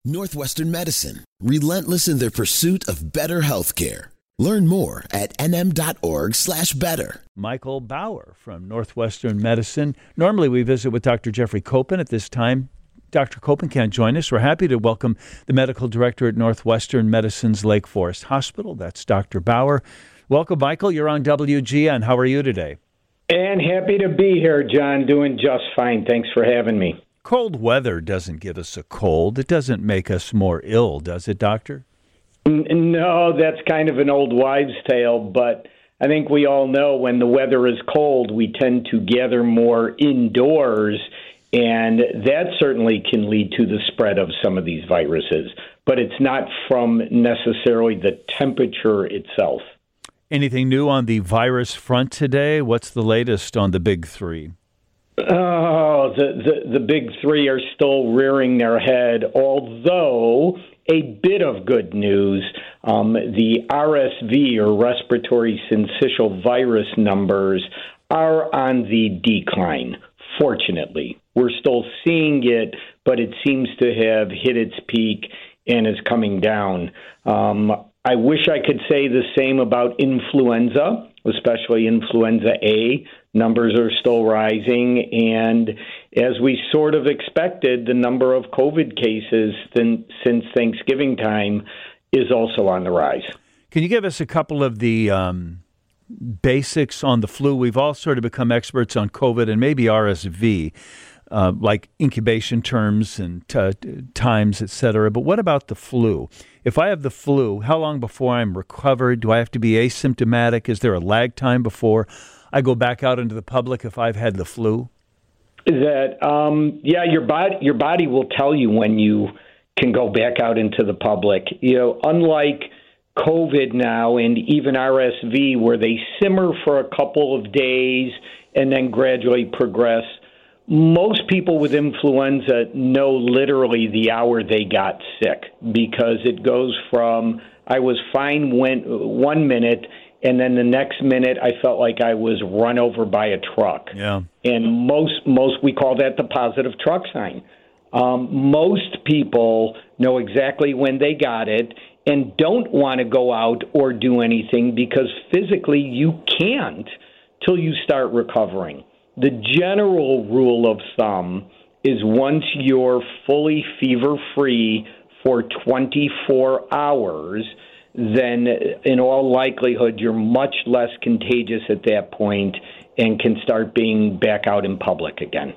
Northwestern Medicine, relentless in their pursuit of better healthcare. Learn more at nm.org/better. Michael Bauer from Northwestern Medicine. Normally we visit with Dr. Jeffrey Copen. At this time, Dr. Copen can't join us. We're happy to welcome the medical director at Northwestern Medicine's Lake Forest Hospital. That's Dr. Bauer. Welcome, Michael. You're on WGN. How are you today? And happy to be here, John. Doing just fine. Thanks for having me. Cold weather doesn't give us a cold. It doesn't make us more ill, does it, doctor? No, that's kind of an old wives' tale, but I think we all know when the weather is cold, we tend to gather more indoors, and that certainly can lead to the spread of some of these viruses. But it's not from necessarily the temperature itself. Anything new on the virus front today? What's the latest on the big three? Oh, the big three are still rearing their head, although a bit of good news. The RSV, or respiratory syncytial virus numbers, are on the decline, fortunately. We're still seeing it, but it seems to have hit its peak and is coming down. I wish I could say the same about influenza, especially influenza A. Numbers are still rising, and as we sort of expected, the number of COVID cases since Thanksgiving time is also on the rise. Can you give us a couple of the basics on the flu? We've all sort of become experts on COVID and maybe RSV, like incubation terms and times, et cetera. But what about the flu? If I have the flu, how long before I'm recovered? Do I have to be asymptomatic? Is there a lag time before I go back out into the public if I've had the flu? Your body will tell you when you can go back out into the public. Unlike COVID now and even RSV, where they simmer for a couple of days and then gradually progress, most people with influenza know literally the hour they got sick, because it goes from I was fine 1 minute, and then the next minute I felt like I was run over by a truck. Yeah. And most we call that the positive truck sign. Most people know exactly when they got it and don't want to go out or do anything because physically you can't till you start recovering. The general rule of thumb is once you're fully fever-free for 24 hours, then in all likelihood you're much less contagious at that point and can start being back out in public again.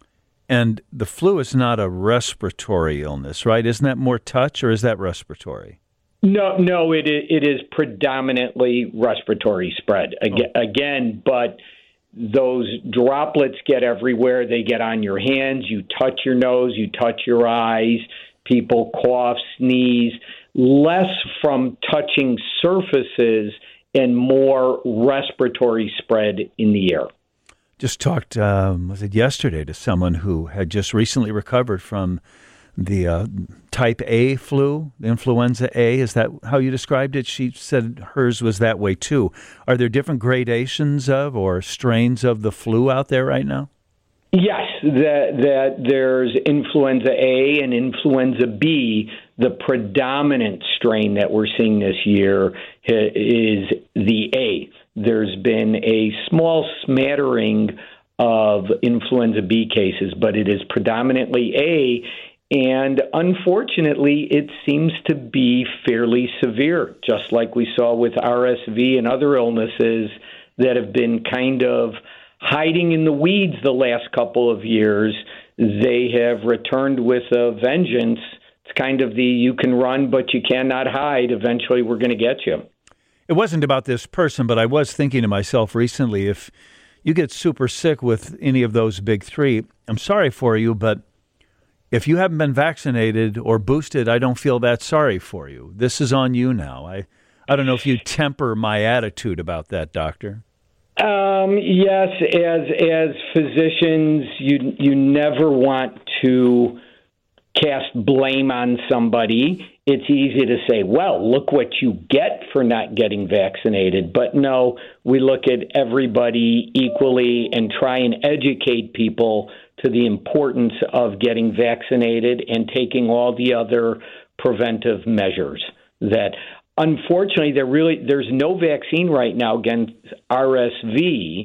And the flu is not a respiratory illness, right? Isn't that more touch, or is that respiratory? No, it is predominantly respiratory spread. Again, but those droplets get everywhere. They get on your hands. You touch your nose. You touch your eyes. People cough, sneeze. Less from touching surfaces and more respiratory spread in the air. Just talked, was it yesterday, to someone who had just recently recovered from the type A flu, the influenza A. Is that how you described it? She said hers was that way too. Are there different gradations of or strains of the flu out there right now? Yes, that there's influenza A and influenza B. The predominant strain that we're seeing this year is the A. There's been a small smattering of influenza B cases, but it is predominantly A. And unfortunately, it seems to be fairly severe, just like we saw with RSV and other illnesses that have been kind of hiding in the weeds the last couple of years. They have returned with a vengeance. It's kind of the you can run, but you cannot hide. Eventually, we're going to get you. It wasn't about this person, but I was thinking to myself recently, if you get super sick with any of those big three, I'm sorry for you, but if you haven't been vaccinated or boosted, I don't feel that sorry for you. This is on you now. I don't know if you temper my attitude about that, doctor. Yes, as physicians, you never want to cast blame on somebody. It's easy to say, well, look what you get for not getting vaccinated. But no, we look at everybody equally and try and educate people to the importance of getting vaccinated and taking all the other preventive measures. That unfortunately, there's no vaccine right now against RSV,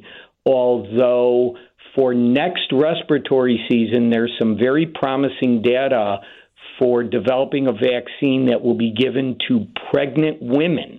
although for next respiratory season, there's some very promising data for developing a vaccine that will be given to pregnant women.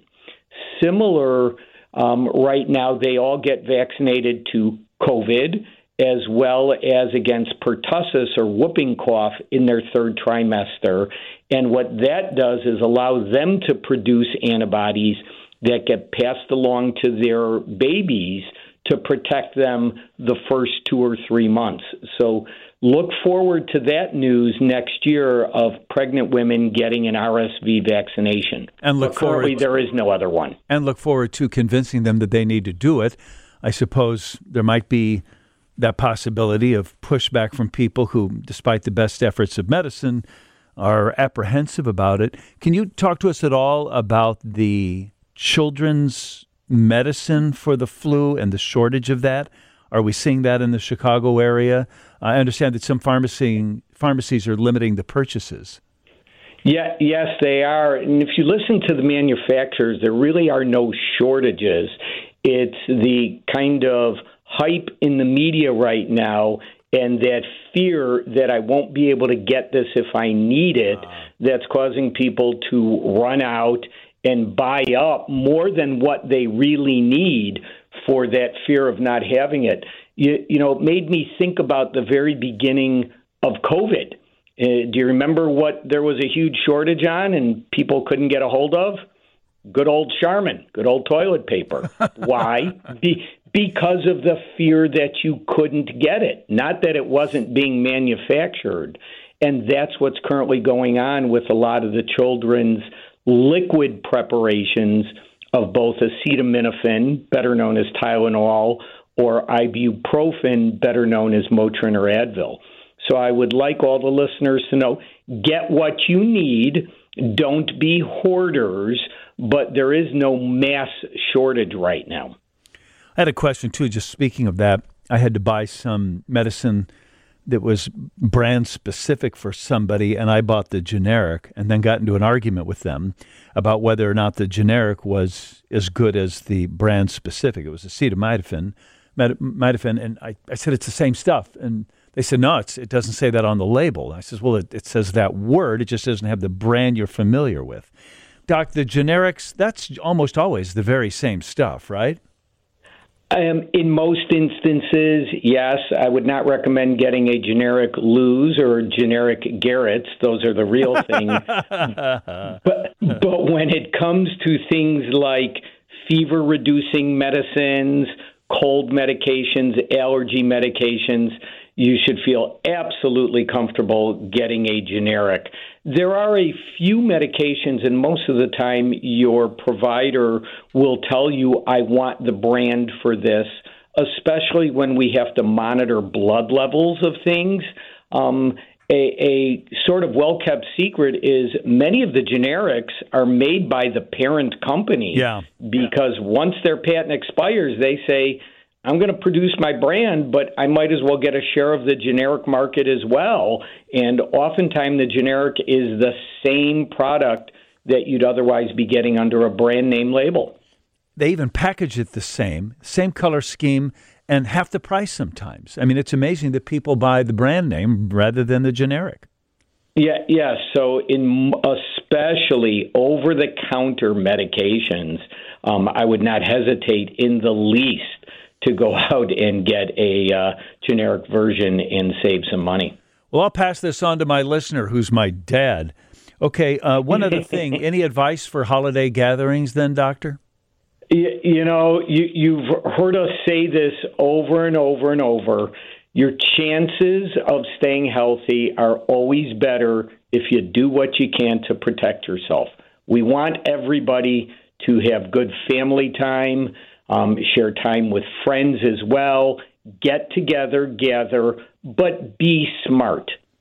Similar, right now, they all get vaccinated to COVID as well as against pertussis or whooping cough in their third trimester. And what that does is allow them to produce antibodies that get passed along to their babies to protect them the first 2 or 3 months. So look forward to that news next year of pregnant women getting an RSV vaccination. And look forward. Currently, there is no other one. And look forward to convincing them that they need to do it. I suppose there might be that possibility of pushback from people who, despite the best efforts of medicine, are apprehensive about it. Can you talk to us at all about the children's medicine for the flu and the shortage of that? Are we seeing that in the Chicago area? I understand that some pharmacies are limiting the purchases. Yeah, yes, they are. And if you listen to the manufacturers, there really are no shortages. It's the kind of hype in the media right now and that fear that I won't be able to get this if I need it that's causing people to run out and buy up more than what they really need for that fear of not having it. You know, it made me think about the very beginning of COVID. Do you remember what there was a huge shortage on and people couldn't get a hold of? Good old Charmin, good old toilet paper. Why? Because of the fear that you couldn't get it, not that it wasn't being manufactured. And that's what's currently going on with a lot of the children's liquid preparations of both acetaminophen, better known as Tylenol, or ibuprofen, better known as Motrin or Advil. So I would like all the listeners to know, get what you need, don't be hoarders, but there is no mass shortage right now. I had a question, too, just speaking of that. I had to buy some medicine that was brand specific for somebody, and I bought the generic and then got into an argument with them about whether or not the generic was as good as the brand specific. It was acetaminophen, and I said, it's the same stuff. And they said, no, it doesn't say that on the label. I says, well, it says that word. It just doesn't have the brand you're familiar with. Doc, the generics, that's almost always the very same stuff, right? In most instances, yes. I would not recommend getting a generic Luz or generic Garrett's. Those are the real thing. But when it comes to things like fever-reducing medicines, cold medications, allergy medications, you should feel absolutely comfortable getting a generic. There are a few medications, and most of the time your provider will tell you, I want the brand for this, especially when we have to monitor blood levels of things. A sort of well-kept secret is many of the generics are made by the parent company. Yeah. Because once their patent expires, they say, I'm going to produce my brand, but I might as well get a share of the generic market as well. And oftentimes the generic is the same product that you'd otherwise be getting under a brand name label. They even package it the same color scheme, and half the price sometimes. I mean, it's amazing that people buy the brand name rather than the generic. Yeah. So in especially over-the-counter medications, I would not hesitate in the least to go out and get a generic version and save some money. Well, I'll pass this on to my listener, who's my dad. Okay, one other thing. Any advice for holiday gatherings then, Doctor? You know, you've heard us say this over and over and over. Your chances of staying healthy are always better if you do what you can to protect yourself. We want everybody to have good family time, share time with friends as well, get together, gather, but be smart.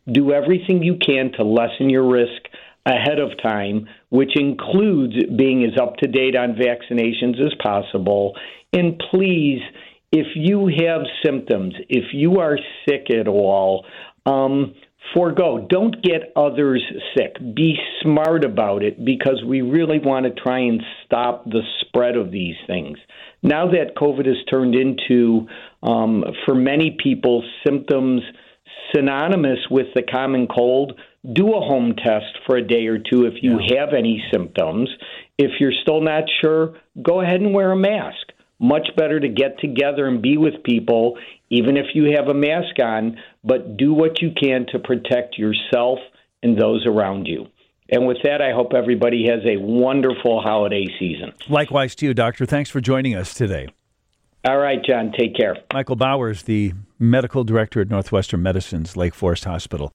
do everything you can to lessen your risk ahead of time, which includes being as up-to-date on vaccinations as possible. And please, if you have symptoms, if you are sick at all, forego. Don't get others sick. Be smart about it, because we really want to try and stop the spread of these things. Now that COVID has turned into, for many people, symptoms synonymous with the common cold, do a home test for a day or two if you have any symptoms. If you're still not sure, go ahead and wear a mask. Much better to get together and be with people, even if you have a mask on, but do what you can to protect yourself and those around you. And with that, I hope everybody has a wonderful holiday season. Likewise to you, Doctor. Thanks for joining us today. All right, John, take care. Michael Bowers, the medical director at Northwestern Medicine's Lake Forest Hospital.